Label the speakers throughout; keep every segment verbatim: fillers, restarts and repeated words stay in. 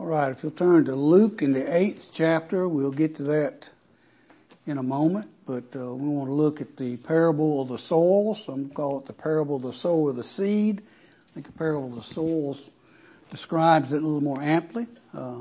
Speaker 1: right, if you'll turn to Luke in the eighth chapter, we'll get to that in a moment, but uh, we want to look at the parable of the soil. Some call it the parable of the sower of the seed. I think the parable of the soils describes it a little more amply. Uh,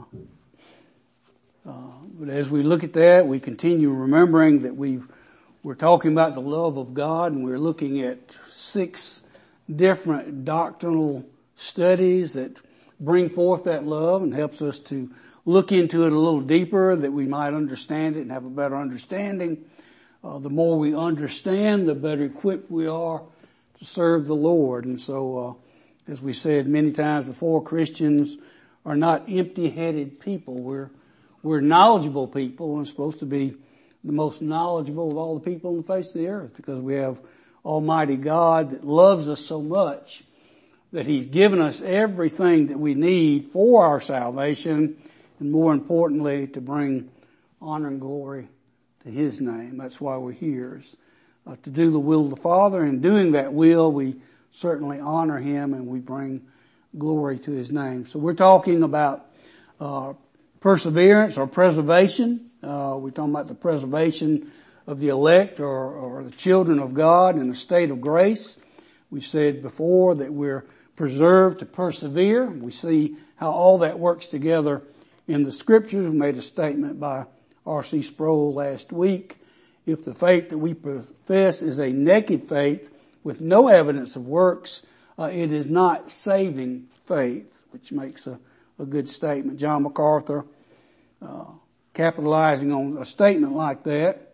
Speaker 1: uh, but as we look at that, we continue remembering that we've, we're talking about the love of God, and we're looking at six different doctrinal studies that bring forth that love and helps us to look into it a little deeper, that we might understand it and have a better understanding. Uh, the more we understand, the better equipped we are to serve the Lord. And so, uh, as we said many times before, Christians are not empty-headed people. We're, we're knowledgeable people and supposed to be the most knowledgeable of all the people on the face of the earth, because we have Almighty God that loves us so much that He's given us everything that we need for our salvation, and more importantly, to bring honor and glory to His name. That's why we're here, is, uh, to do the will of the Father. And doing that will, we certainly honor Him and we bring glory to His name. So we're talking about uh perseverance or preservation. Uh we're talking about the preservation of the elect or, or the children of God in a state of grace. We've said before that we're preserved to persevere. We see how all that works together in the Scriptures. We made a statement by R C Sproul last week. If the faith that we profess is a naked faith with no evidence of works, uh, it is not saving faith, which makes a, a good statement. John MacArthur, uh, capitalizing on a statement like that: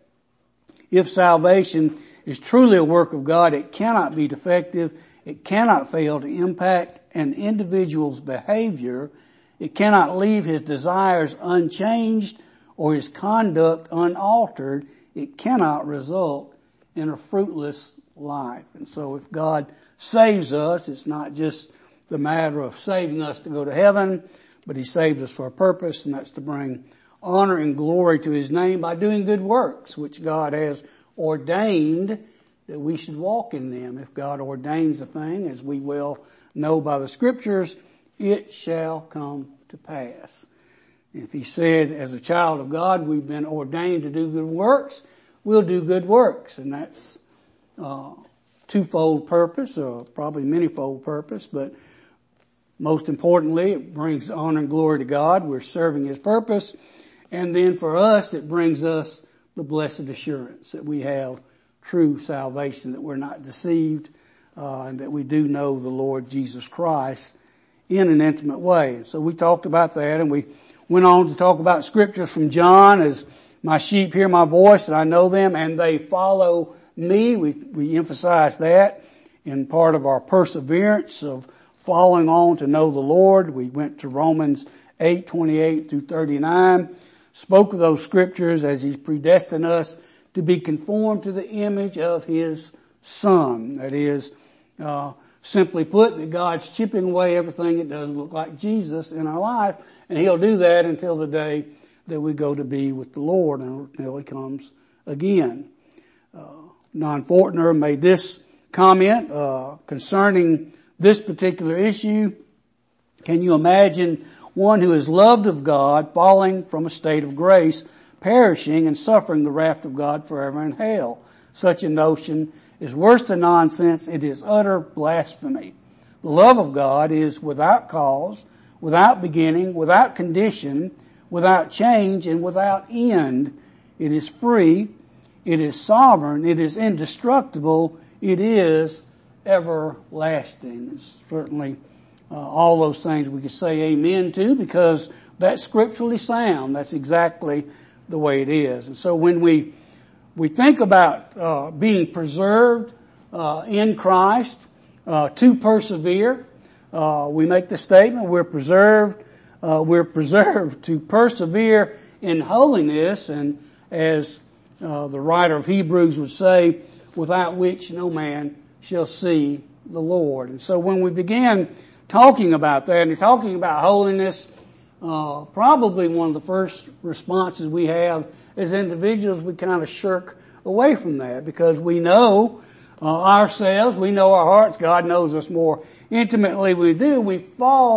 Speaker 1: if salvation is truly a work of God, it cannot be defective. It cannot fail to impact an individual's behavior. It cannot leave his desires unchanged or his conduct unaltered. It cannot result in a fruitless life. And so if God saves us, it's not just the matter of saving us to go to heaven, but He saved us for a purpose, and that's to bring honor and glory to His name by doing good works, which God has ordained that we should walk in them. If God ordains a thing, as we well know by the Scriptures, it shall come to pass. If He said, as a child of God, we've been ordained to do good works, we'll do good works. And that's uh twofold purpose, or probably manyfold purpose, but most importantly, it brings honor and glory to God. We're serving His purpose. And then for us, it brings us the blessed assurance that we have true salvation, that we're not deceived, uh, and that we do know the Lord Jesus Christ in an intimate way. So we talked about that, and we went on to talk about scriptures from John, as my sheep hear my voice and I know them and they follow me. We, we emphasized that in part of our perseverance of following on to know the Lord. We went to Romans eight, twenty-eight through thirty-nine, spoke of those scriptures as He predestined us to be conformed to the image of His Son. That is, uh, simply put, that God's chipping away everything that doesn't look like Jesus in our life, and He'll do that until the day that we go to be with the Lord, and until He comes again. Uh, Don Fortner made this comment uh, concerning this particular issue. Can you imagine one who is loved of God falling from a state of grace, perishing and suffering the wrath of God forever in hell? Such a notion is worse than nonsense. It is utter blasphemy. The love of God is without cause, without beginning, without condition, without change, and without end. It is free. It is sovereign. It is indestructible. It is everlasting. It's certainly uh, all those things we could say amen to, because that's scripturally sound. That's exactly the way it is. And so when we we think about uh being preserved uh in Christ, uh to persevere, uh we make the statement we're preserved uh we're preserved to persevere in holiness, and as uh the writer of Hebrews would say, without which no man shall see the Lord. And so when we began talking about that and talking about holiness, Uh, probably one of the first responses we have as individuals, we kind of shirk away from that, because we know uh, ourselves, we know our hearts, God knows us more intimately we do. We fall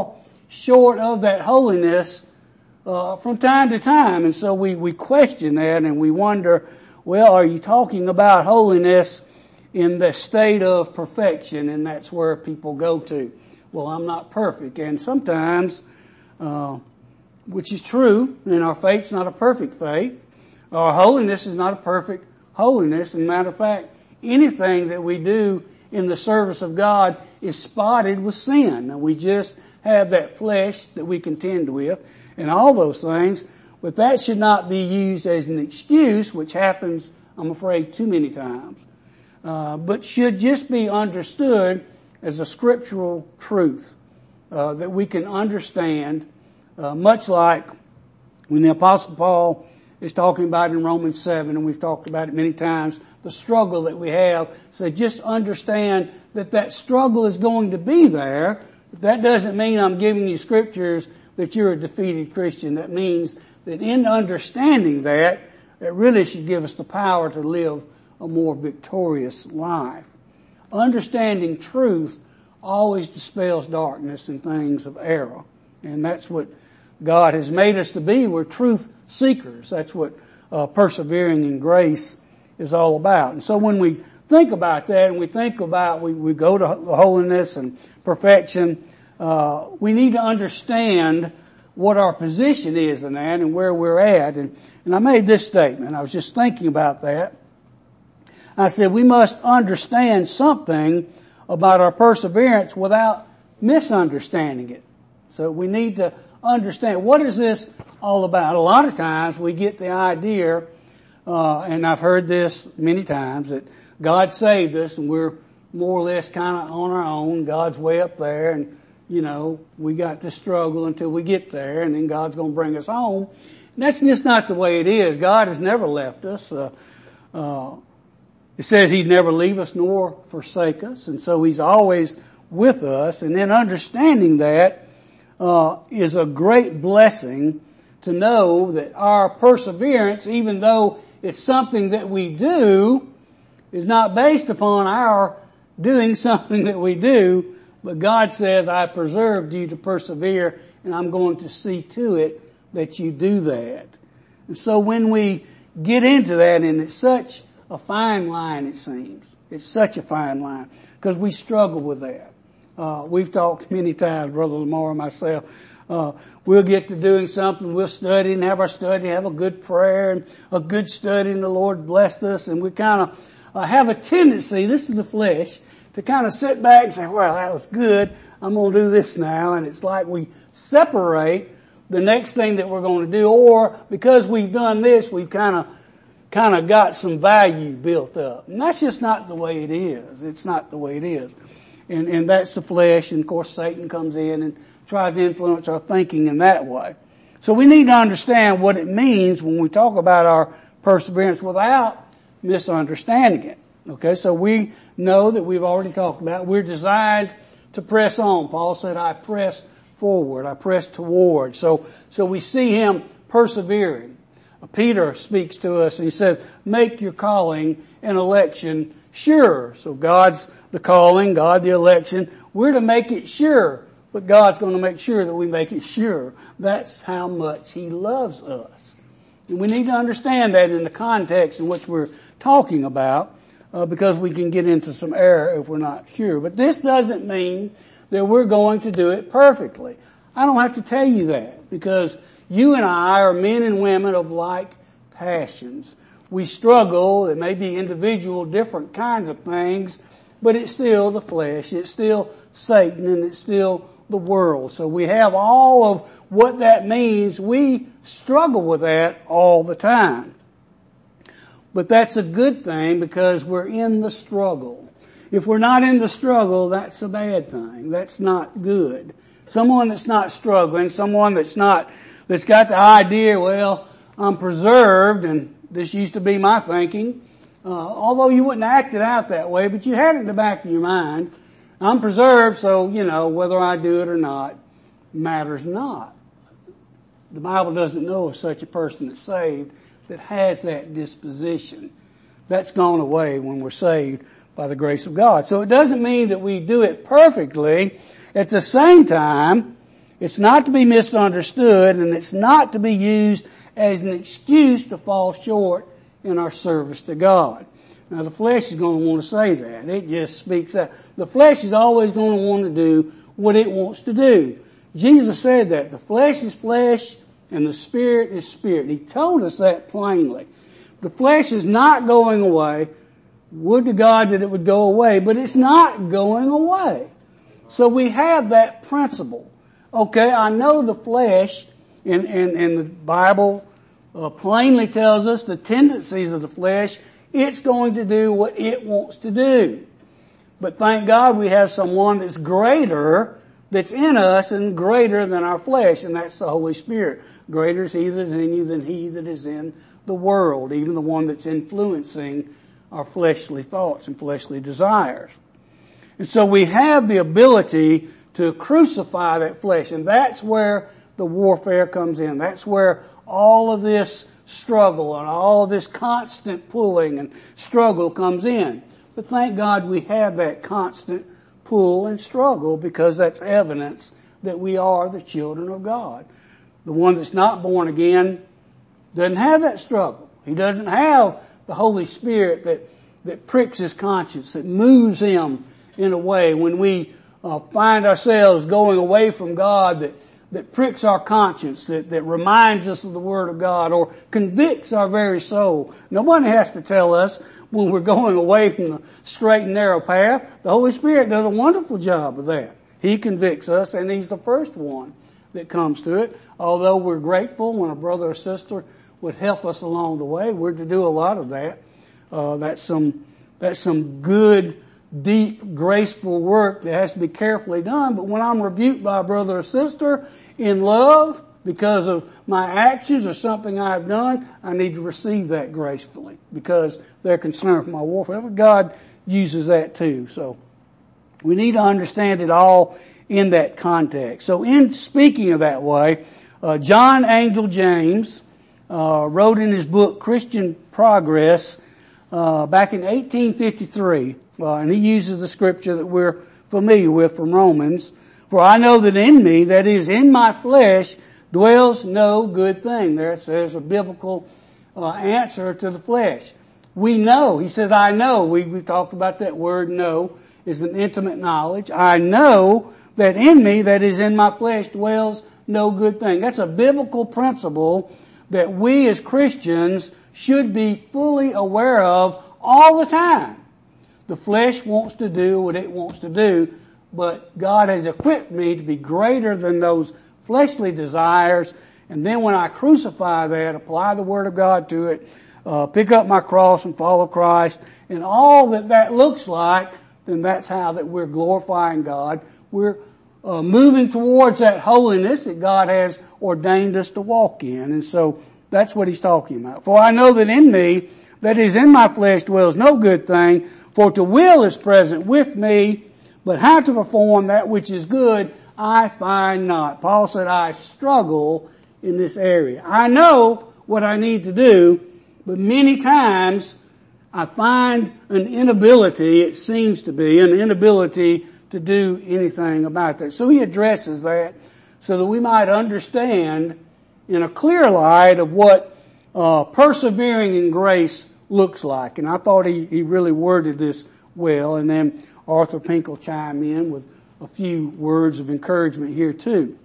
Speaker 1: short of that holiness uh, from time to time. And so we, we question that and we wonder, well, are you talking about holiness in the state of perfection? And that's where people go to. Well, I'm not perfect. And sometimes, uh, which is true, and our faith's not a perfect faith. Our holiness is not a perfect holiness. As a matter of fact, anything that we do in the service of God is spotted with sin. And we just have that flesh that we contend with and all those things. But that should not be used as an excuse, which happens, I'm afraid, too many times. Uh, but should just be understood as a scriptural truth, uh, that we can understand, uh, much like when the Apostle Paul is talking about in Romans seven, and we've talked about it many times, the struggle that we have. So just understand that that struggle is going to be there. But that doesn't mean I'm giving you scriptures that you're a defeated Christian. That means that in understanding that, it really should give us the power to live a more victorious life. Understanding truth always dispels darkness and things of error. And that's what God has made us to be. We're truth seekers. That's what uh, persevering in grace is all about. And so when we think about that and we think about, we, we go to holiness and perfection, uh, we need to understand what our position is in that and where we're at. And, and I made this statement. I was just thinking about that. I said we must understand something about our perseverance without misunderstanding it. So we need to understand, what is this all about? A lot of times we get the idea, uh, and I've heard this many times, that God saved us and we're more or less kind of on our own. God's way up there and, you know, we got to struggle until we get there and then God's going to bring us home. And that's just not the way it is. God has never left us. Uh, uh, It said He'd never leave us nor forsake us, and so He's always with us. And then understanding that uh, is a great blessing to know that our perseverance, even though it's something that we do, is not based upon our doing something that we do, but God says, I preserved you to persevere, and I'm going to see to it that you do that. And so when we get into that, and it's such a fine line, it seems. It's such a fine line because we struggle with that. Uh, we've talked many times, Brother Lamar and myself. Uh, we'll get to doing something, we'll study and have our study, have a good prayer and a good study, and the Lord blessed us, and we kind of uh, have a tendency, this is the flesh, to kind of sit back and say, well, that was good, I'm going to do this now, and it's like we separate the next thing that we're going to do, or because we've done this, we've kind of kind of got some value built up. And that's just not the way it is. It's not the way it is. And, and that's the flesh. And of course Satan comes in and tries to influence our thinking in that way. So we need to understand what it means when we talk about our perseverance without misunderstanding it. Okay, so we know that we've already talked about, we're designed to press on. Paul said, I press forward, I press toward. So, so we see him persevering. Peter speaks to us and he says, make your calling and election sure. So God's the calling, God the election. We're to make it sure, but God's going to make sure that we make it sure. That's how much He loves us. And we need to understand that in the context in which we're talking about, uh, because we can get into some error if we're not sure. But this doesn't mean that we're going to do it perfectly. I don't have to tell you that, because you and I are men and women of like passions. We struggle. It may be individual, different kinds of things, but it's still the flesh. It's still Satan, and it's still the world. So we have all of what that means. We struggle with that all the time. But that's a good thing because we're in the struggle. If we're not in the struggle, that's a bad thing. That's not good. Someone that's not struggling, someone that's not that's got the idea, well, I'm preserved, and this used to be my thinking, uh, although you wouldn't act it out that way, but you had it in the back of your mind. I'm preserved, so, you know, whether I do it or not matters not. The Bible doesn't know of such a person that's saved that has that disposition. That's gone away when we're saved by the grace of God. So it doesn't mean that we do it perfectly. At the same time, It's not to be misunderstood, and it's not to be used as an excuse to fall short in our service to God. Now the flesh is going to want to say that. It just speaks out. The flesh is always going to want to do what it wants to do. Jesus said that. The flesh is flesh and the spirit is spirit. He told us that plainly. The flesh is not going away. Would to God that it would go away, but it's not going away. So we have that principle. Okay, I know the flesh, and, and, and the Bible uh, plainly tells us the tendencies of the flesh. It's going to do what it wants to do. But thank God we have someone that's greater, that's in us and greater than our flesh, and that's the Holy Spirit. Greater is He that is in you than he that is in the world, even the one that's influencing our fleshly thoughts and fleshly desires. And so we have the ability to crucify that flesh, and that's where the warfare comes in. That's where all of this struggle and all of this constant pulling and struggle comes in. But thank God we have that constant pull and struggle, because that's evidence that we are the children of God. The one that's not born again doesn't have that struggle. He doesn't have the Holy Spirit that, that pricks his conscience, that moves him in a way when we uh, find ourselves going away from God, that that pricks our conscience, that, that reminds us of the Word of God, or convicts our very soul. Nobody has to tell us when we're going away from the straight and narrow path. The Holy Spirit does a wonderful job of that. He convicts us, and He's the first one that comes to it. Although we're grateful when a brother or sister would help us along the way, we're to do a lot of that. Uh, that's some, that's some good, deep, graceful work that has to be carefully done. But when I'm rebuked by a brother or sister in love because of my actions or something I've done, I need to receive that gracefully, because they're concerned for my warfare. But God uses that too. So we need to understand it all in that context. So in speaking of that way, uh, John Angel James uh, wrote in his book Christian Progress uh, back in eighteen fifty-three, uh, and he uses the scripture that we're familiar with from Romans. For I know that in me, that is in my flesh, dwells no good thing. There it says a biblical uh, answer to the flesh. We know. He says, I know. We, we talked about that word know is an intimate knowledge. I know that in me, that is in my flesh, dwells no good thing. That's a biblical principle that we as Christians should be fully aware of all the time. The flesh wants to do what it wants to do, but God has equipped me to be greater than those fleshly desires. And then when I crucify that, apply the Word of God to it, uh, pick up my cross and follow Christ, and all that that looks like, then that's how that we're glorifying God. We're uh, moving towards that holiness that God has ordained us to walk in. And so that's what he's talking about. For I know that in me, that is in my flesh, dwells no good thing, for to will is present with me, but how to perform that which is good, I find not. Paul said, I struggle in this area. I know what I need to do, but many times I find an inability, it seems to be, an inability to do anything about that. So he addresses that so that we might understand in a clear light of what uh, persevering in grace looks like. And I thought he, he really worded this well, and then Arthur Pink will chime in with a few words of encouragement here too.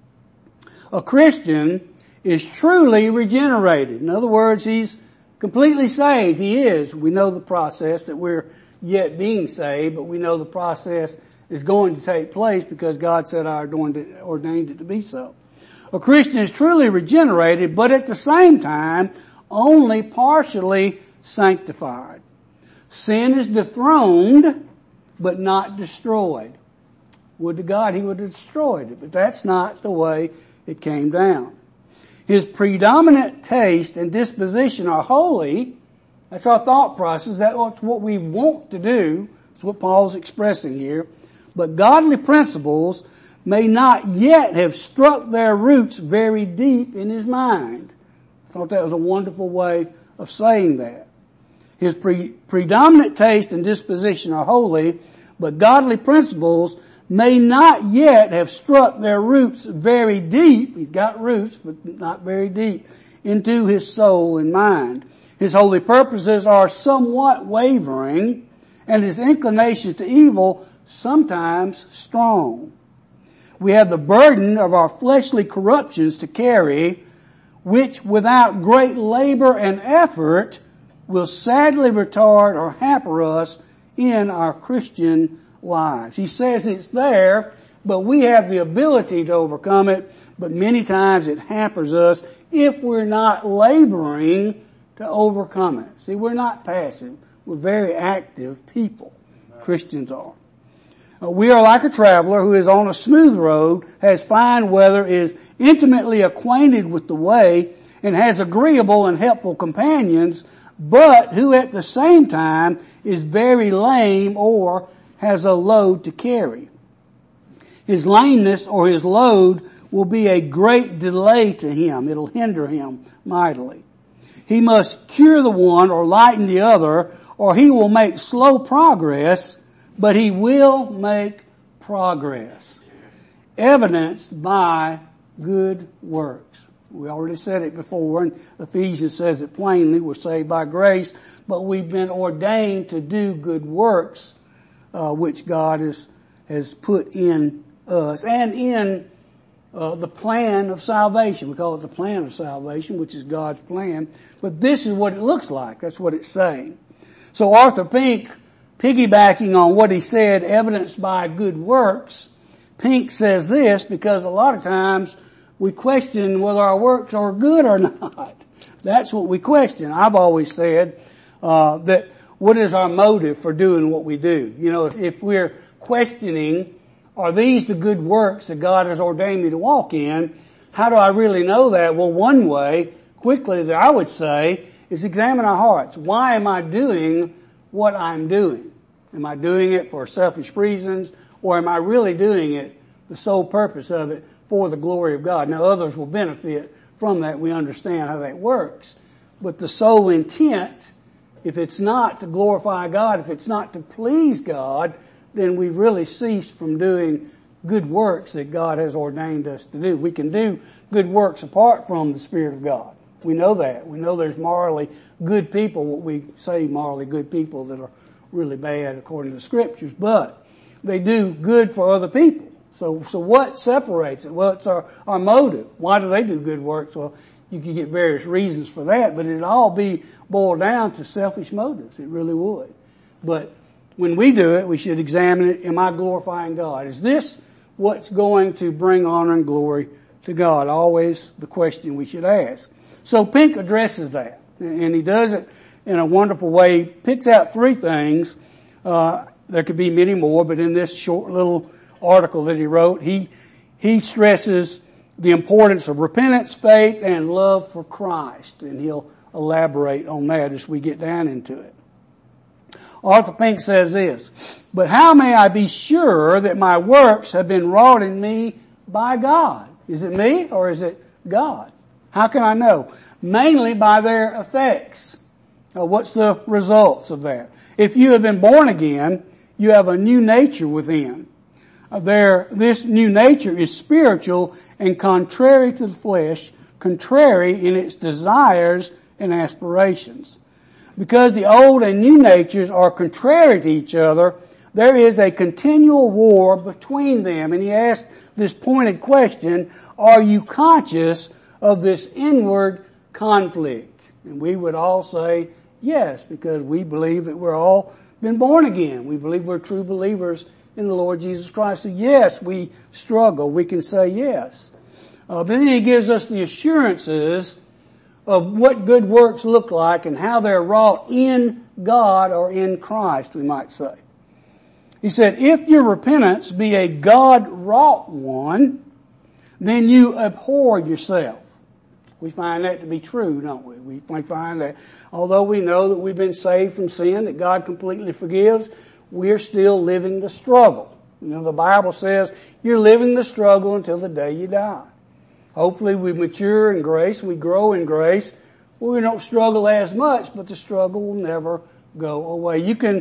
Speaker 1: A Christian is truly regenerated. In other words, he's completely saved. He is. We know the process that we're yet being saved, but we know the process is going to take place because God said I ordained it to be so. A Christian is truly regenerated, but at the same time, only partially sanctified. Sin is dethroned, but not destroyed. Would to God he would have destroyed it, but that's not the way it came down. His predominant taste and disposition are holy. That's our thought process. That's what we want to do. That's what Paul's expressing here. But godly principles may not yet have struck their roots very deep in his mind. I thought that was a wonderful way of saying that. His pre- predominant taste and disposition are holy, but godly principles may not yet have struck their roots very deep. He's got roots, but not very deep, into his soul and mind. His holy purposes are somewhat wavering, and his inclinations to evil sometimes strong. We have the burden of our fleshly corruptions to carry, which without great labor and effort will sadly retard or hamper us in our Christian lives. He says it's there, but we have the ability to overcome it, but many times it hampers us if we're not laboring to overcome it. See, we're not passive. We're very active people. Christians are. Uh, we are like a traveler who is on a smooth road, has fine weather, is intimately acquainted with the way, and has agreeable and helpful companions, but who at the same time is very lame or has a load to carry. His lameness or his load will be a great delay to him. It'll hinder him mightily. He must cure the one or lighten the other, or he will make slow progress, but he will make progress, evidenced by good works. We already said it before, and Ephesians says it plainly, we're saved by grace, but we've been ordained to do good works, uh, which God has, has put in us, and in uh, the plan of salvation. We call it the plan of salvation, which is God's plan, but this is what it looks like. That's what it's saying. So Arthur Pink, piggybacking on what he said, evidenced by good works, Pink says this, because a lot of times we question whether our works are good or not. That's what we question. I've always said uh that what is our motive for doing what we do? You know, if, if we're questioning, are these the good works that God has ordained me to walk in? How do I really know that? Well, one way, quickly, that I would say is examine our hearts. Why am I doing what I'm doing? Am I doing it for selfish reasons, or am I really doing it, the sole purpose of it, for the glory of God? Now, others will benefit from that. We understand how that works. But the sole intent, if it's not to glorify God, if it's not to please God, then we've really ceased from doing good works that God has ordained us to do. We can do good works apart from the Spirit of God. We know that. We know there's morally good people, what we say morally good people that are really bad according to the Scriptures, but they do good for other people. So, so what separates it? Well, it's our, our motive. Why do they do good works? Well, you can get various reasons for that, but it'd all be boiled down to selfish motives. It really would. But when we do it, we should examine it. Am I glorifying God? Is this what's going to bring honor and glory to God? Always the question we should ask. So Pink addresses that, and he does it in a wonderful way. He picks out three things. Uh, there could be many more, but in this short little article that he wrote, he, he stresses the importance of repentance, faith, and love for Christ. And he'll elaborate on that as we get down into it. Arthur Pink says this, but how may I be sure that my works have been wrought in me by God? Is it me or is it God? How can I know? Mainly by their effects. Uh, what's the results of that? If you have been born again, you have a new nature within. Uh, there, this new nature is spiritual and contrary to the flesh, contrary in its desires and aspirations. Because the old and new natures are contrary to each other, there is a continual war between them. And he asked this pointed question, are you conscious of this inward conflict? And we would all say yes, because we believe that we're all been born again. We believe we're true believers in the Lord Jesus Christ. So yes, we struggle. We can say yes. Uh, but then he gives us the assurances of what good works look like and how they're wrought in God or in Christ, we might say. He said, if your repentance be a God-wrought one, then you abhor yourself. We find that to be true, don't we? We find that although we know that we've been saved from sin, that God completely forgives, we're still living the struggle. You know, the Bible says you're living the struggle until the day you die. Hopefully we mature in grace, we grow in grace. Well, we don't struggle as much, but the struggle will never go away. You can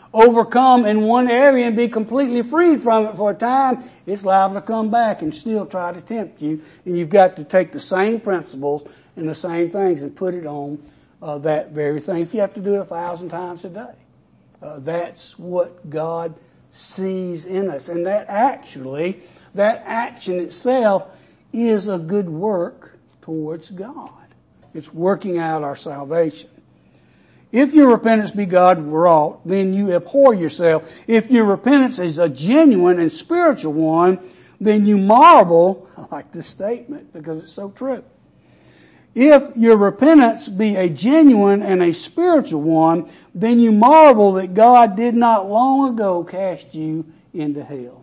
Speaker 1: overcome in one area and be completely freed from it for a time, it's liable to come back and still try to tempt you. And you've got to take the same principles and the same things and put it on uh, that very thing. If you have to do it a thousand times a day. Uh, that's what God sees in us. And that actually, that action itself is a good work towards God. It's working out our salvation. If your repentance be God wrought, then you abhor yourself. If your repentance is a genuine and spiritual one, then you marvel. I like this statement because it's so true. If your repentance be a genuine and a spiritual one, then you marvel that God did not long ago cast you into hell.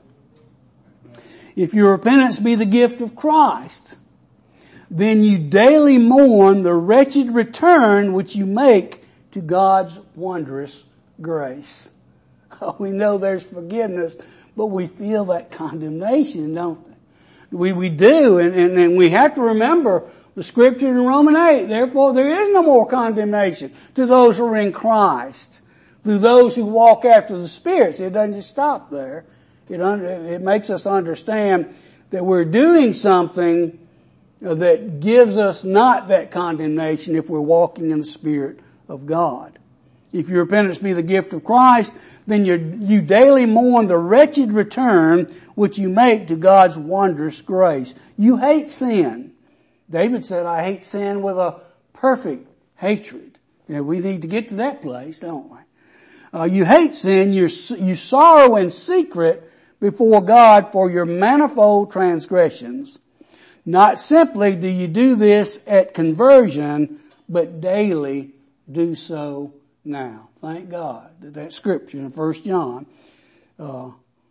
Speaker 1: If your repentance be the gift of Christ, then you daily mourn the wretched return which you make to God's wondrous grace. We know there's forgiveness, but we feel that condemnation, don't we? We, we do, and, and, and we have to remember the scripture in Romans eight. Therefore, there is no more condemnation to those who are in Christ, through those who walk after the Spirit. See, it doesn't just stop there. It, under, it makes us understand that we're doing something that gives us not that condemnation if we're walking in the Spirit of God. If your repentance be the gift of Christ, then you you daily mourn the wretched return which you make to God's wondrous grace. You hate sin. David said, I hate sin with a perfect hatred. And we need to get to that place, don't we? Uh, you hate sin, you you sorrow in secret before God for your manifold transgressions. Not simply do you do this at conversion, but daily do so now. Thank God that that scripture in First John, uh,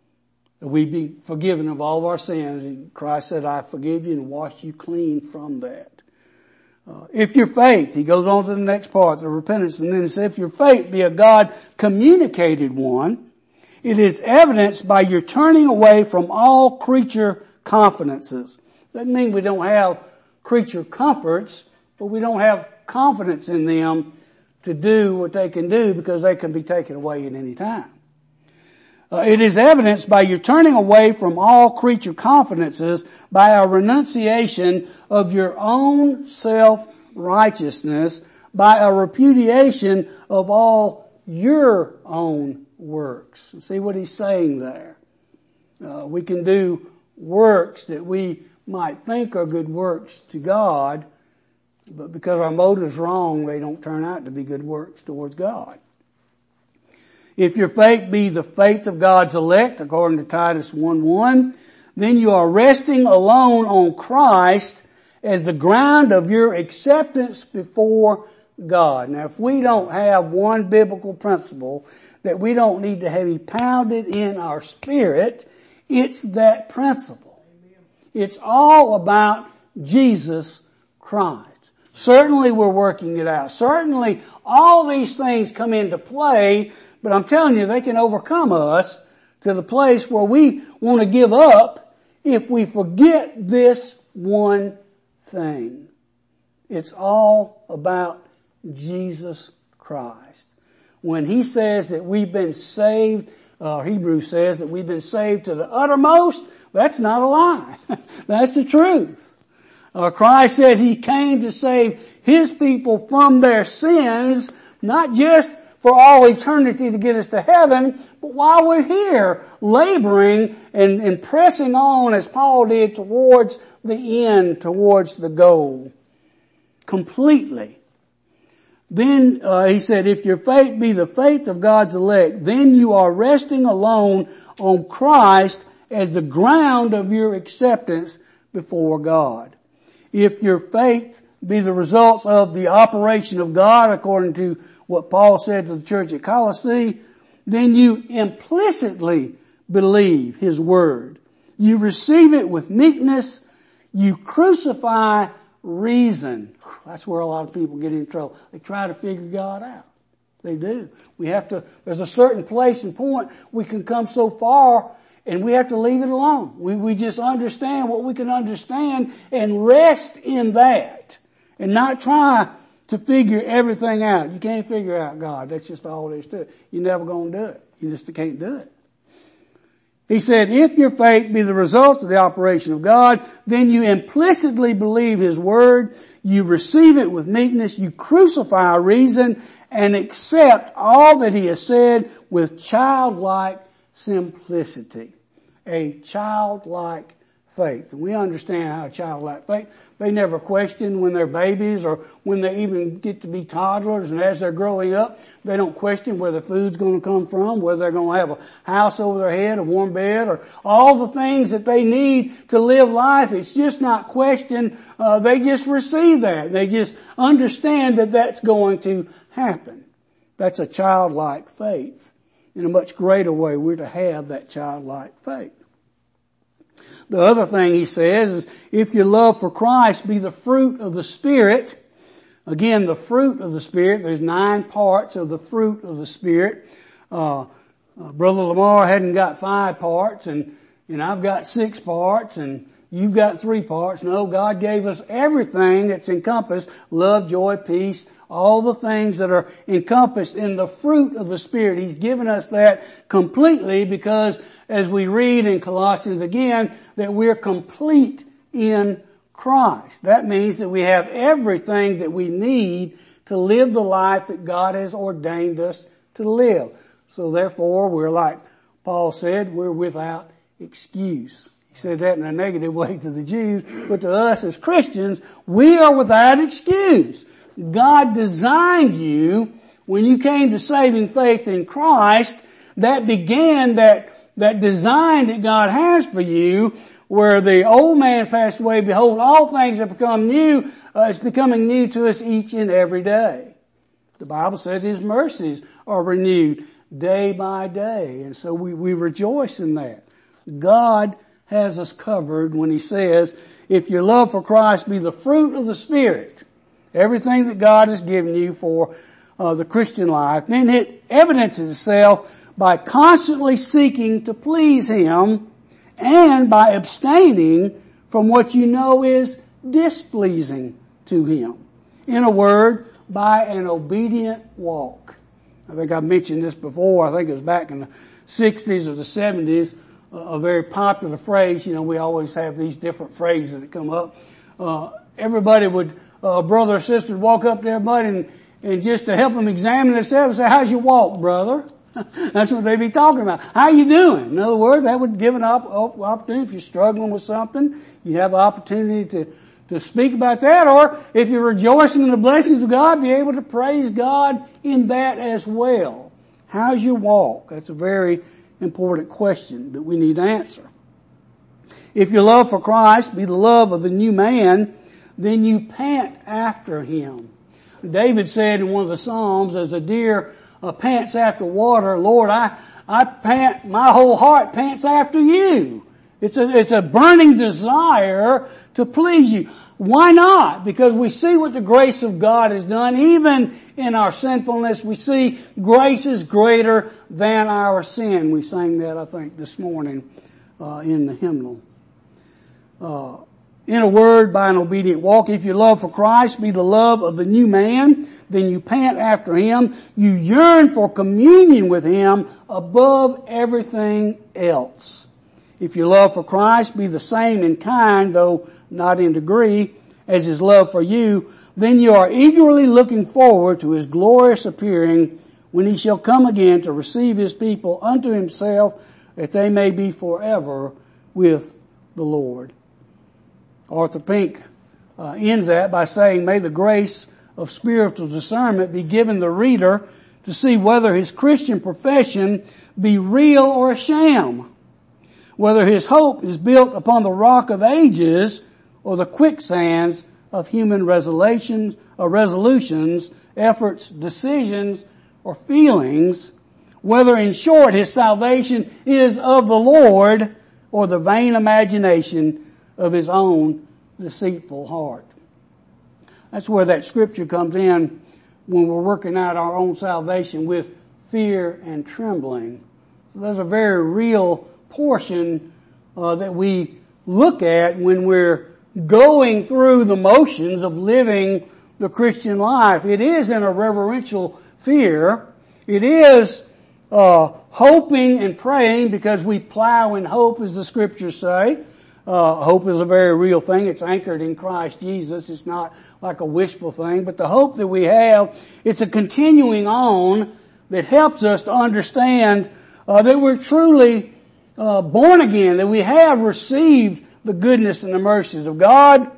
Speaker 1: we be forgiven of all of our sins. And Christ said, I forgive you and wash you clean from that. Uh, if your faith, he goes on to the next part, the repentance, and then he says, if your faith be a God communicated one, it is evidenced by your turning away from all creature confidences. Doesn't mean we don't have creature comforts, but we don't have confidence in them to do what they can do because they can be taken away at any time. Uh, it is evidenced by your turning away from all creature confidences, by a renunciation of your own self-righteousness, by a repudiation of all your own works. See what he's saying there? Uh, we can do works that we might think are good works to God, but because our motive's wrong, they don't turn out to be good works towards God. If your faith be the faith of God's elect, according to Titus one one, then you are resting alone on Christ as the ground of your acceptance before God. Now, if we don't have one biblical principle that we don't need to have pounded in our spirit, it's that principle. It's all about Jesus Christ. Certainly we're working it out. Certainly all these things come into play, but I'm telling you, they can overcome us to the place where we want to give up if we forget this one thing. It's all about Jesus Christ. When he says that we've been saved, uh, Hebrews says that we've been saved to the uttermost, that's not a lie. That's the truth. Uh, Christ said he came to save his people from their sins, not just for all eternity to get us to heaven, but while we're here, laboring and, and pressing on as Paul did towards the end, towards the goal. Completely. Then uh, he said, if your faith be the faith of God's elect, then you are resting alone on Christ as the ground of your acceptance before God. If your faith be the results of the operation of God, according to what Paul said to the church at Colossae, then you implicitly believe his word. You receive it with meekness. You crucify reason. That's where a lot of people get in trouble. They try to figure God out. They do. We have to, there's a certain place and point we can come so far and we have to leave it alone. We, we just understand what we can understand and rest in that and not try to figure everything out. You can't figure out God. That's just all there is to it. You're never going to do it. You just can't do it. He said, if your faith be the result of the operation of God, then you implicitly believe His word, you receive it with meekness, you crucify reason, and accept all that He has said with childlike simplicity. A childlike faith. And we understand how a childlike faith, they never question when they're babies or when they even get to be toddlers, and as they're growing up, they don't question where the food's going to come from, whether they're going to have a house over their head, a warm bed, or all the things that they need to live life. It's just not questioned. Uh, they just receive that. They just understand that that's going to happen. That's a childlike faith. In a much greater way, we're to have that childlike faith. The other thing he says is, if your love for Christ be the fruit of the Spirit. Again, the fruit of the Spirit, there's nine parts of the fruit of the Spirit. Uh, uh, Brother Lamar hadn't got five parts, and, and I've got six parts, and you've got three parts. No, God gave us everything that's encompassed: love, joy, peace, all the things that are encompassed in the fruit of the Spirit. He's given us that completely because, as we read in Colossians again, that we're complete in Christ. That means that we have everything that we need to live the life that God has ordained us to live. So therefore, we're like Paul said, we're without excuse. He said that in a negative way to the Jews, but to us as Christians, we are without excuse. God designed you when you came to saving faith in Christ. That began that that design that God has for you, where the old man passed away. Behold, all things have become new. Uh, it's becoming new to us each and every day. The Bible says His mercies are renewed day by day, and so we, we rejoice in that. God has us covered when He says, if your love for Christ be the fruit of the Spirit, everything that God has given you for uh, the Christian life, then it evidences itself by constantly seeking to please Him and by abstaining from what you know is displeasing to Him. In a word, by an obedient walk. I think I mentioned this before. I think it was back in the sixties or the seventies, a very popular phrase. You know, we always have these different phrases that come up. Uh, everybody would, a uh, brother or sister would walk up to everybody and, and just to help them examine themselves, say, how's your walk, brother? That's what they'd be talking about. How you doing? In other words, that would give an op- opportunity. If you're struggling with something, you have an opportunity to, to speak about that. Or if you're rejoicing in the blessings of God, be able to praise God in that as well. How's your walk? That's a very important question that we need to answer. If your love for Christ be the love of the new man, then you pant after Him. David said in one of the Psalms, as a deer Uh, pants after water, Lord, I, I pant, my whole heart pants after you. It's a, it's a burning desire to please you. Why not? Because we see what the grace of God has done. Even in our sinfulness, we see grace is greater than our sin. We sang that, I think, this morning, uh, in the hymnal. Uh, in a word, by an obedient walk, if your love for Christ be the love of the new man, then you pant after Him. You yearn for communion with Him above everything else. If your love for Christ be the same in kind, though not in degree, as His love for you, then you are eagerly looking forward to His glorious appearing, when He shall come again to receive His people unto Himself, that they may be forever with the Lord. Arthur Pink uh, ends that by saying, may the grace of spiritual discernment be given the reader to see whether his Christian profession be real or a sham, whether his hope is built upon the rock of ages or the quicksands of human resolutions, or resolutions, efforts, decisions, or feelings, whether in short his salvation is of the Lord or the vain imagination of his own deceitful heart. That's where that scripture comes in when we're working out our own salvation with fear and trembling. So there's a very real portion uh, that we look at when we're going through the motions of living the Christian life. It is in a reverential fear. It is uh, hoping and praying because we plow in hope, as the scriptures say. Uh, hope is a very real thing. It's anchored in Christ Jesus. It's not like a wishful thing, but the hope that we have, it's a continuing on that helps us to understand uh, that we're truly uh, born again, that we have received the goodness and the mercies of God,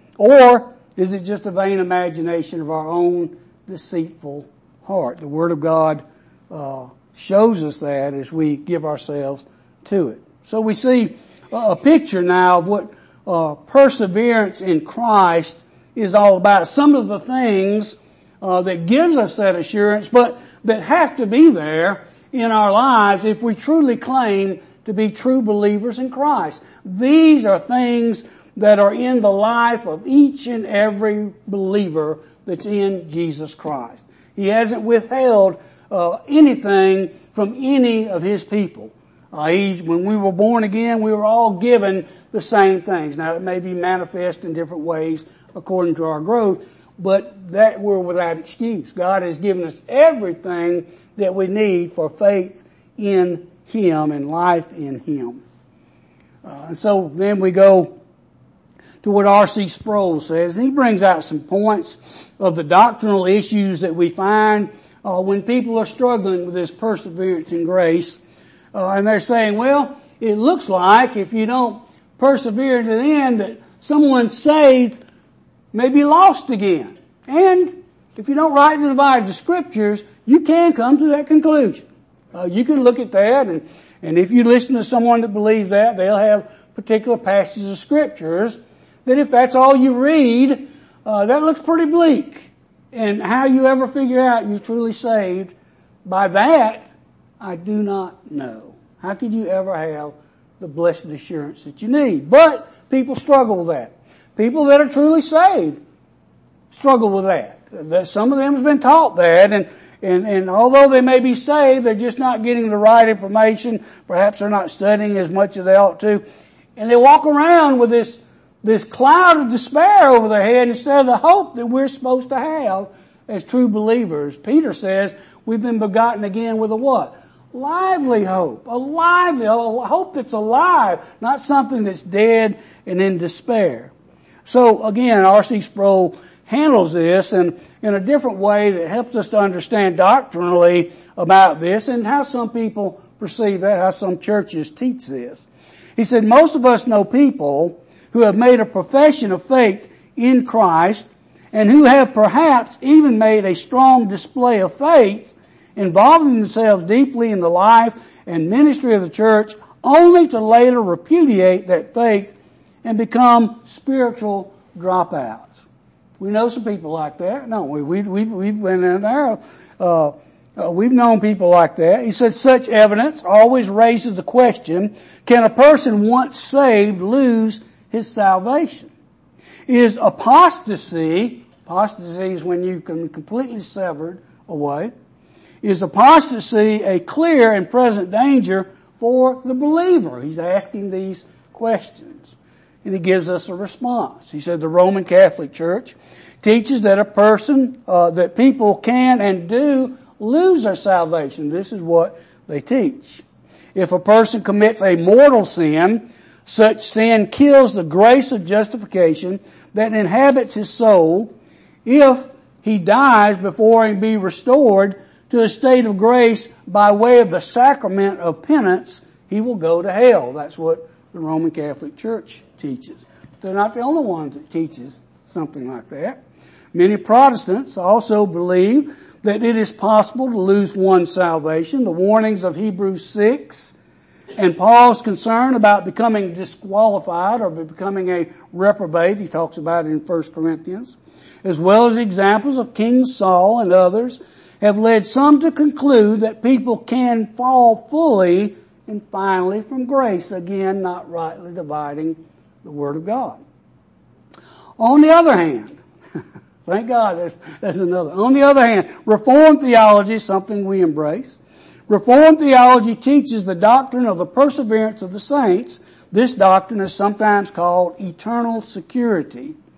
Speaker 1: or is it just a vain imagination of our own deceitful heart? The Word of God uh, shows us that as we give ourselves to it. So we see a picture now of what uh, perseverance in Christ is all about. Some of the things uh, that gives us that assurance, but that have to be there in our lives if we truly claim to be true believers in Christ. These are things that are in the life of each and every believer that's in Jesus Christ. He hasn't withheld uh, anything from any of His people. Uh, he's, when we were born again, we were all given the same things. Now, it may be manifest in different ways according to our growth, but that we're without excuse. God has given us everything that we need for faith in Him and life in Him. Uh, and so then we go to what R C Sproul says, and he brings out some points of the doctrinal issues that we find uh, when people are struggling with this perseverance in grace. Uh, and they're saying, well, it looks like if you don't persevere to the end that someone saved may be lost again. And if you don't rightly divide the scriptures, you can come to that conclusion. Uh, you can look at that, and, and if you listen to someone that believes that, they'll have particular passages of scriptures that if that's all you read, uh, that looks pretty bleak. And how you ever figure out you're truly saved by that, I do not know. How could you ever have the blessed assurance that you need? But people struggle with that. People that are truly saved struggle with that. That some of them have been taught that, and, and, and although they may be saved, they're just not getting the right information. Perhaps they're not studying as much as they ought to. And they walk around with this, this cloud of despair over their head instead of the hope that we're supposed to have as true believers. Peter says we've been begotten again with a what? Lively hope. A lively, a hope that's alive, not something that's dead and in despair. So again, R C Sproul handles this in, in a different way that helps us to understand doctrinally about this and how some people perceive that, how some churches teach this. He said, most of us know people who have made a profession of faith in Christ and who have perhaps even made a strong display of faith, involving themselves deeply in the life and ministry of the church, only to later repudiate that faith and become spiritual dropouts. We know some people like that. No, we, we, we've, we've been in there. Uh, uh, we've known people like that. He said such evidence always raises the question, can a person once saved lose his salvation? Is apostasy, apostasy is when you can completely severed away, is apostasy a clear and present danger for the believer? He's asking these questions. And he gives us a response. He said the Roman Catholic Church teaches that a person, uh, that people can and do lose their salvation. This is what they teach. If a person commits a mortal sin, such sin kills the grace of justification that inhabits his soul. If he dies before he be restored to a state of grace by way of the sacrament of penance, he will go to hell. That's what the Roman Catholic Church teaches. They're not the only ones that teaches something like that. Many Protestants also believe that it is possible to lose one's salvation. The warnings of Hebrews six and Paul's concern about becoming disqualified or becoming a reprobate, he talks about it in First Corinthians, as well as examples of King Saul and others, have led some to conclude that people can fall fully and finally from grace, again, not rightly dividing the Word of God. On the other hand, thank God there's, there's another. On the other hand, Reformed theology is something we embrace. Reformed theology teaches the doctrine of the perseverance of the saints. This doctrine is sometimes called eternal security.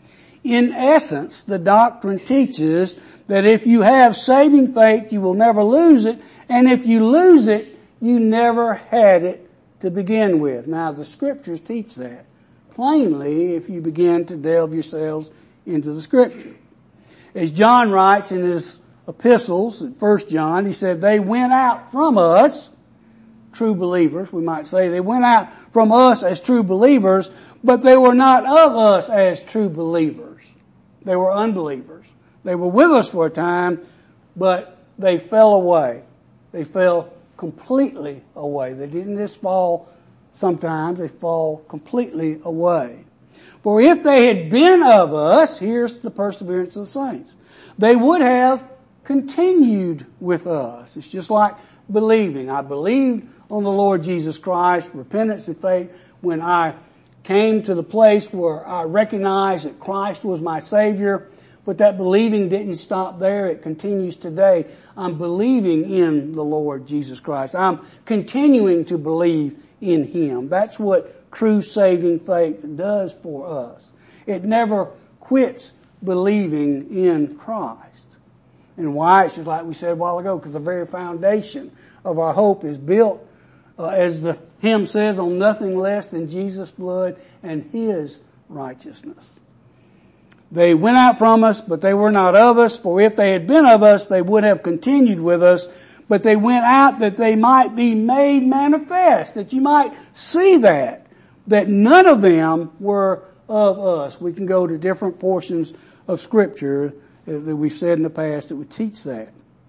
Speaker 1: In essence, the doctrine teaches that if you have saving faith, you will never lose it, and if you lose it, you never had it to begin with. Now, the scriptures teach that plainly if you begin to delve yourselves into the scripture. As John writes in his epistles, in First John, he said, they went out from us, true believers, we might say, they went out from us as true believers, but they were not of us as true believers. They were unbelievers. They were with us for a time, but they fell away. They fell completely away. They didn't just fall sometimes, they fall completely away. For if they had been of us, here's the perseverance of the saints, they would have continued with us. It's just like believing. I believed on the Lord Jesus Christ, repentance and faith, when I came to the place where I recognized that Christ was my Savior, but that believing didn't stop there. It continues today. I'm believing in the Lord Jesus Christ. I'm continuing to believe in Him. That's what true saving faith does for us. It never quits believing in Christ. And why? It's just like we said a while ago, because the very foundation of our hope is built, uh, as the hymn says, on nothing less than Jesus' blood and His righteousness. They went out from us, but they were not of us. For if they had been of us, they would have continued with us. But they went out that they might be made manifest, that you might see that, that none of them were of us. We can go to different portions of Scripture that we've said in the past that would teach that.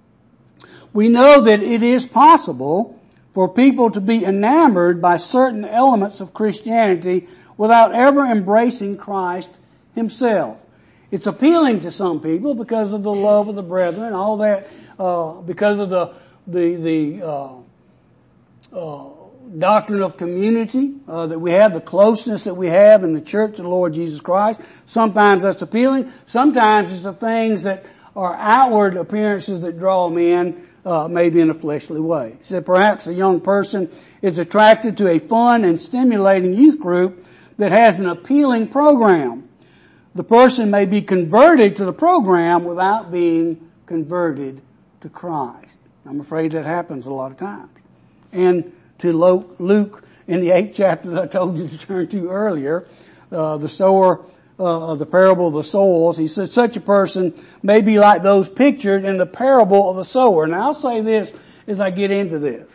Speaker 1: We know that it is possible for people to be enamored by certain elements of Christianity without ever embracing Christ Himself. It's appealing to some people because of the love of the brethren, all that, uh, because of the, the, the, uh, uh, doctrine of community, uh, that we have, the closeness that we have in the church of the Lord Jesus Christ. Sometimes that's appealing. Sometimes it's the things that are outward appearances that draw them in, uh, maybe in a fleshly way. He said perhaps a young person is attracted to a fun and stimulating youth group that has an appealing program. The person may be converted to the program without being converted to Christ. I'm afraid that happens a lot of times. And to Luke in the eighth chapter that I told you to turn to earlier, uh, the sower, uh, of the parable of the soils, he said such a person may be like those pictured in the parable of the sower. Now I'll say this as I get into this.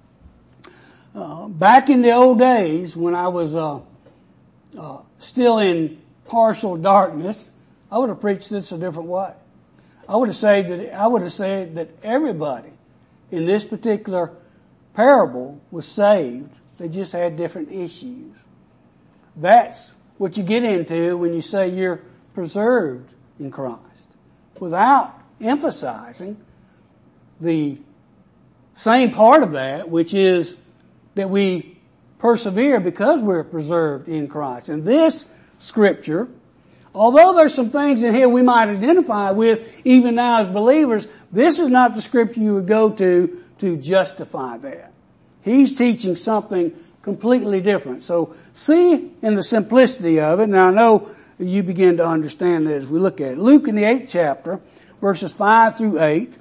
Speaker 1: Uh, back in the old days when I was, uh, uh, still in partial darkness, I would have preached this a different way. I would have said that, I would have said that everybody in this particular parable was saved. They just had different issues. That's what you get into when you say you're preserved in Christ, without emphasizing the same part of that, which is that we persevere because we're preserved in Christ. And this Scripture, although there's some things in here we might identify with even now as believers, this is not the Scripture you would go to to justify that. He's teaching something completely different. So see in the simplicity of it, now I know you begin to understand that as we look at it. Luke in the eighth chapter, verses five through eight,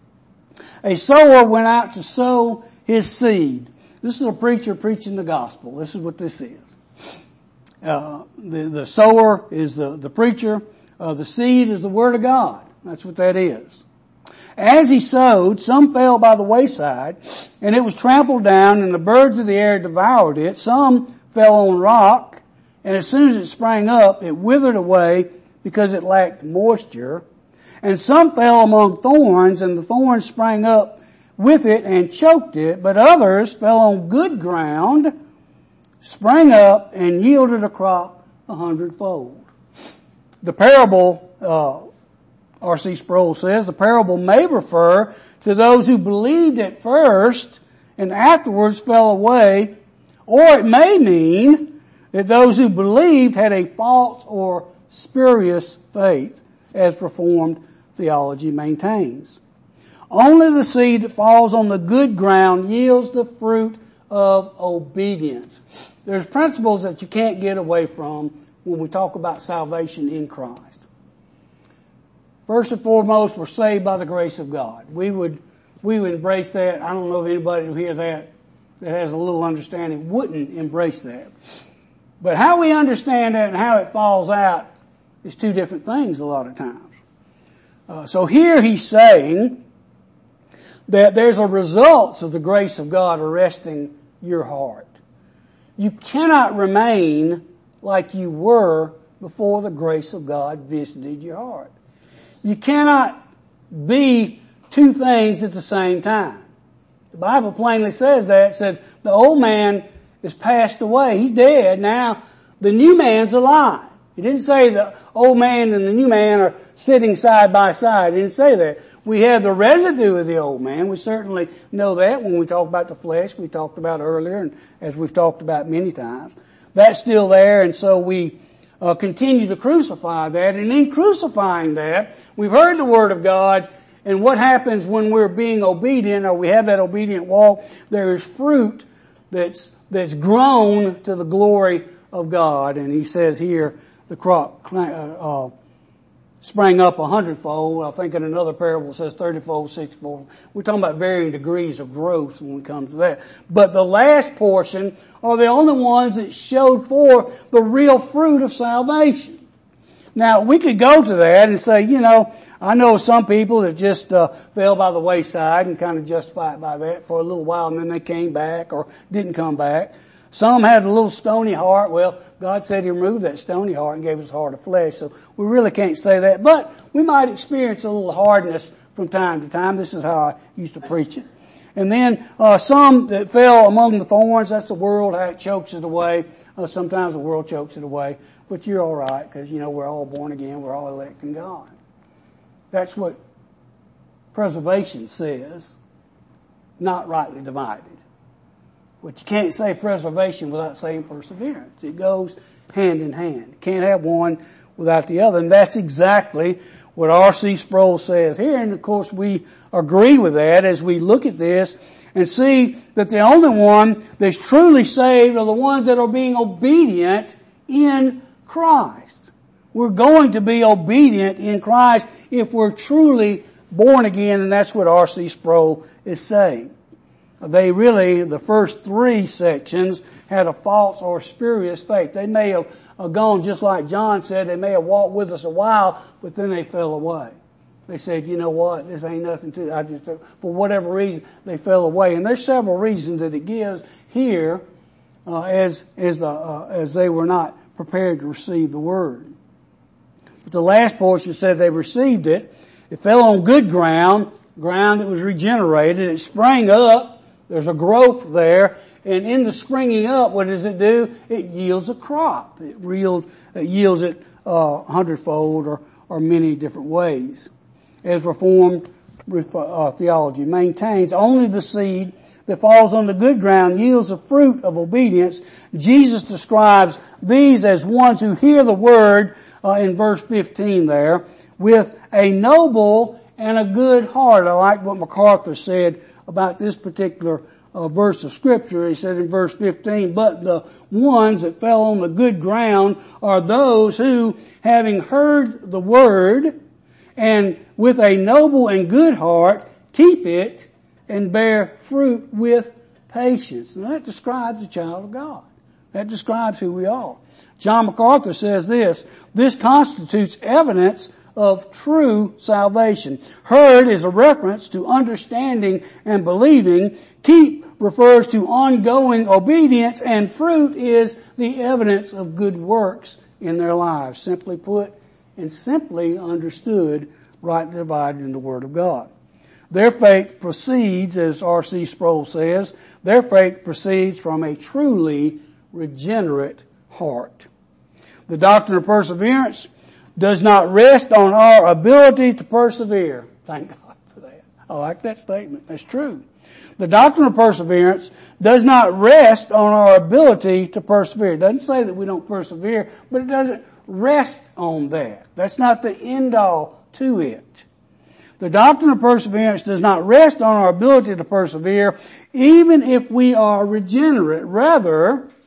Speaker 1: a sower went out to sow his seed. This is a preacher preaching the gospel. This is what this is. Uh, the, the sower is the, the preacher. Uh, the seed is the Word of God. That's what that is. As he sowed, some fell by the wayside, and it was trampled down, and the birds of the air devoured it. Some fell on rock, and as soon as it sprang up, it withered away because it lacked moisture. And some fell among thorns, and the thorns sprang up with it and choked it. But others fell on good ground, sprang up, and yielded a crop a hundredfold. The parable, uh, R C Sproul says, the parable may refer to those who believed at first and afterwards fell away, or it may mean that those who believed had a false or spurious faith, as Reformed theology maintains. Only the seed that falls on the good ground yields the fruit of obedience. There's principles that you can't get away from when we talk about salvation in Christ. First and foremost, we're saved by the grace of God. We would, we would embrace that. I don't know if anybody who hears that, that has a little understanding, wouldn't embrace that. But how we understand that and how it falls out is two different things a lot of times. Uh, so here he's saying that there's a result of the grace of God arresting your heart. You cannot remain like you were before the grace of God visited your heart. You cannot be two things at the same time. The Bible plainly says that. It said the old man is passed away. He's dead. Now the new man's alive. It didn't say the old man and the new man are sitting side by side. It didn't say that. We have the residue of the old man. We certainly know that when we talk about the flesh we talked about earlier, and as we've talked about many times. That's still there, and so we uh, continue to crucify that. And in crucifying that, we've heard the Word of God, and what happens when we're being obedient, or we have that obedient walk, there is fruit that's that's grown to the glory of God. And he says here, the crop uh, uh sprang up a hundredfold. I think in another parable it says thirtyfold, sixtyfold. We're talking about varying degrees of growth when we come to that. But the last portion are the only ones that showed forth the real fruit of salvation. Now, we could go to that and say, you know, I know some people that just uh, fell by the wayside and kind of justify it by that for a little while, and then they came back or didn't come back. Some had a little stony heart. Well, God said He removed that stony heart and gave us a heart of flesh. So we really can't say that. But we might experience a little hardness from time to time. This is how I used to preach it. And then uh some that fell among the thorns, that's the world, how it chokes it away. Uh, sometimes the world chokes it away. But you're all right because, you know, we're all born again. We're all elect in God. That's what preservation says, not rightly divided. But you can't say preservation without saying perseverance. It goes hand in hand. You can't have one without the other. And that's exactly what R C Sproul says here. And of course we agree with that as we look at this and see that the only one that's truly saved are the ones that are being obedient in Christ. We're going to be obedient in Christ if we're truly born again, and that's what R C Sproul is saying. They really, the first three sections, had a false or spurious faith. They may have gone just like John said, they may have walked with us a while, but then they fell away. They said, you know what, this ain't nothing to, I just, for whatever reason, they fell away. And there's several reasons that it gives here, uh, as, as the, uh, as they were not prepared to receive the word. But the last portion said they received it. It fell on good ground, ground that was regenerated. It sprang up. There's a growth there, and in the springing up, what does it do? It yields a crop. It yields, it yields it uh, hundredfold or, or many different ways. As Reformed uh, theology maintains, only the seed that falls on the good ground yields the fruit of obedience. Jesus describes these as ones who hear the word uh, in verse fifteen there with a noble and a good heart. I like what MacArthur said about this particular uh, verse of scripture. He said in verse fifteen, but the ones that fell on the good ground are those who, having heard the word and with a noble and good heart, keep it and bear fruit with patience. And that describes the child of God. That describes who we are. John MacArthur says this, this constitutes evidence of true salvation. Heard is a reference to understanding and believing. Keep refers to ongoing obedience, and fruit is the evidence of good works in their lives. Simply put and simply understood, rightly divided in the Word of God. Their faith proceeds, as R C Sproul says, their faith proceeds from a truly regenerate heart. The doctrine of perseverance does not rest on our ability to persevere. Thank God for that. I like that statement. That's true. The doctrine of perseverance does not rest on our ability to persevere. It doesn't say that we don't persevere, but it doesn't rest on that. That's not the end all to it. The doctrine of perseverance does not rest on our ability to persevere, even if we are regenerate. Rather,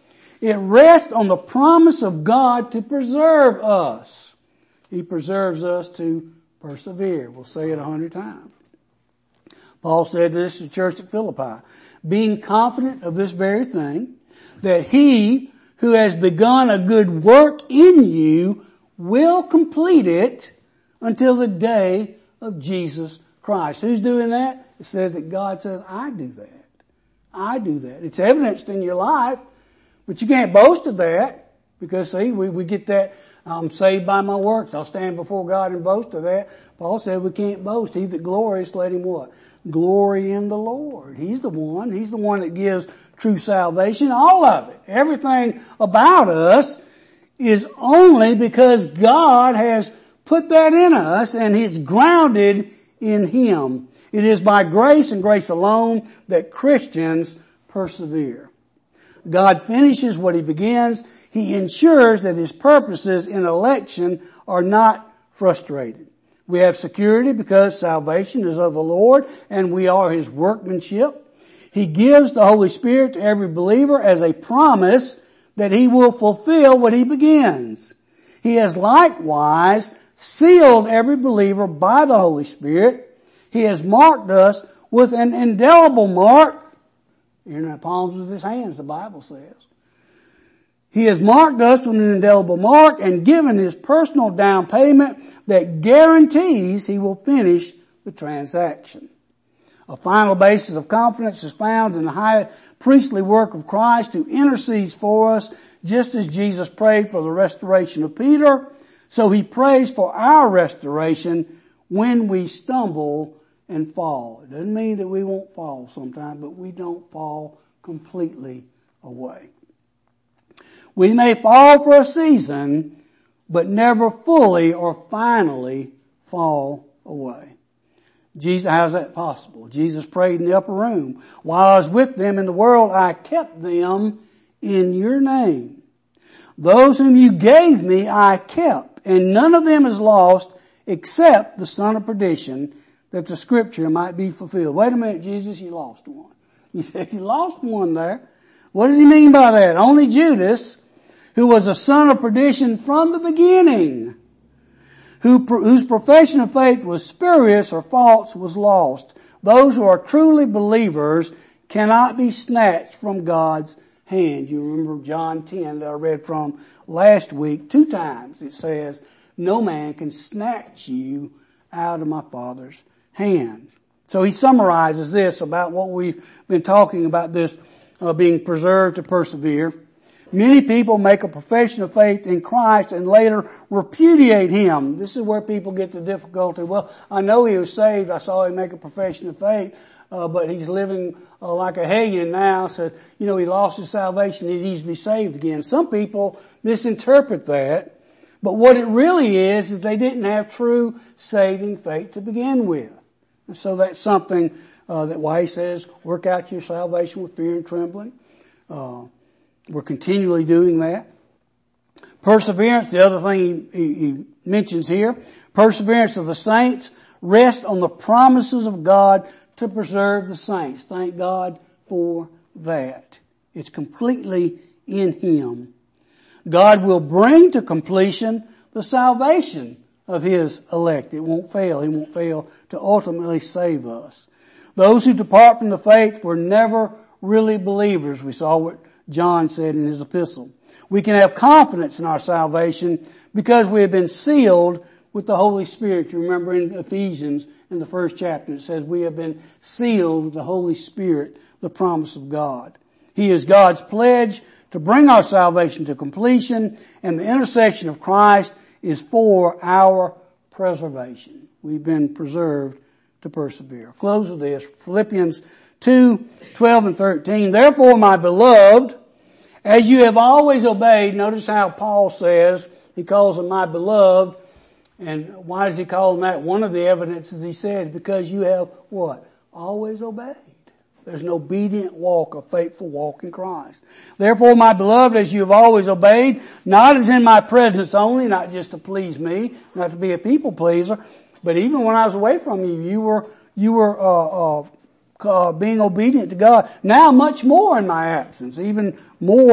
Speaker 1: It rests on the promise of God to preserve us. He preserves us to persevere. We'll say it a hundred times. Paul said this to the church at Philippi, being confident of this very thing, that he who has begun a good work in you will complete it until the day of Jesus Christ. Who's doing that? It says that God says, I do that. I do that. It's evidenced in your life, but you can't boast of that because see, we, we get that, I'm saved by my works. I'll stand before God and boast of that. Paul said we can't boast. He that glories, let him what? Glory in the Lord. He's the one. He's the one that gives true salvation. All of it. Everything about us is only because God has put that in us and He's grounded in Him. It is by grace and grace alone that Christians persevere. God finishes what He begins. He ensures that His purposes in election are not frustrated. We have security because salvation is of the Lord and we are His workmanship. He gives the Holy Spirit to every believer as a promise that He will fulfill what He begins. He has likewise sealed every believer by the Holy Spirit. He has marked us with an indelible mark in the palms of His hands, the Bible says. He has marked us with an indelible mark and given His personal down payment that guarantees He will finish the transaction. A final basis of confidence is found in the high priestly work of Christ who intercedes for us, just as Jesus prayed for the restoration of Peter. So He prays for our restoration when we stumble and fall. It doesn't mean that we won't fall sometime, but we don't fall completely away. We may fall for a season, but never fully or finally fall away. Jesus, how's that possible? Jesus prayed in the upper room. While I was with them in the world, I kept them in your name. Those whom you gave me, I kept, and none of them is lost except the son of perdition, that the scripture might be fulfilled. Wait a minute, Jesus, you lost one. You said you lost one there. What does He mean by that? Only Judas, who was a son of perdition from the beginning, who, whose profession of faith was spurious or false, was lost. Those who are truly believers cannot be snatched from God's hand. You remember John ten that I read from last week. Two times it says, no man can snatch you out of my Father's hand. So he summarizes this about what we've been talking about, this uh, being preserved to persevere. Many people make a profession of faith in Christ and later repudiate Him. This is where people get the difficulty. Well, I know he was saved. I saw him make a profession of faith, uh, but he's living uh, like a pagan now. So, you know, he lost his salvation. He needs to be saved again. Some people misinterpret that. But what it really is, is they didn't have true saving faith to begin with. And so that's something uh, that why he says, work out your salvation with fear and trembling. Uh, We're continually doing that. Perseverance, the other thing he, he, he mentions here, perseverance of the saints rests on the promises of God to preserve the saints. Thank God for that. It's completely in Him. God will bring to completion the salvation of His elect. It won't fail. He won't fail to ultimately save us. Those who depart from the faith were never really believers. We saw what John said in his epistle. We can have confidence in our salvation because we have been sealed with the Holy Spirit. You remember in Ephesians in the first chapter it says we have been sealed with the Holy Spirit, the promise of God. He is God's pledge to bring our salvation to completion, and the intercession of Christ is for our preservation. We've been preserved to persevere. I'll close with this. Philippians two, twelve and thirteen. Therefore, my beloved, as you have always obeyed, notice how Paul says, he calls them my beloved. And why does he call them that? One of the evidences he said, because you have what? Always obeyed. There's an obedient walk, a faithful walk in Christ. Therefore, my beloved, as you have always obeyed, not as in my presence only, not just to please me, not to be a people pleaser, but even when I was away from you, you were, you were, uh, uh, Uh, being obedient to God. Now much more in my absence, even more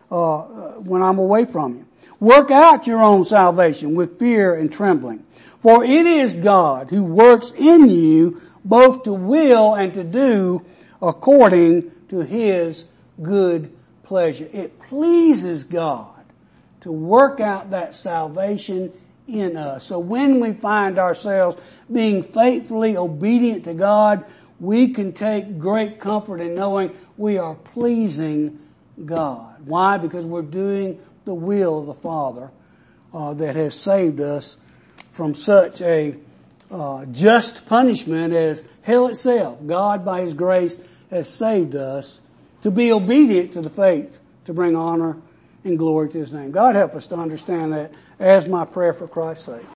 Speaker 1: uh, when I'm away from you. Work out your own salvation with fear and trembling. For it is God who works in you both to will and to do according to His good pleasure. It pleases God to work out that salvation in us. So when we find ourselves being faithfully obedient to God, we can take great comfort in knowing we are pleasing God. Why? Because we're doing the will of the Father uh, that has saved us from such a uh, just punishment as hell itself. God, by His grace, has saved us to be obedient to the faith, to bring honor and glory to His name. God help us to understand that as my prayer for Christ's sake.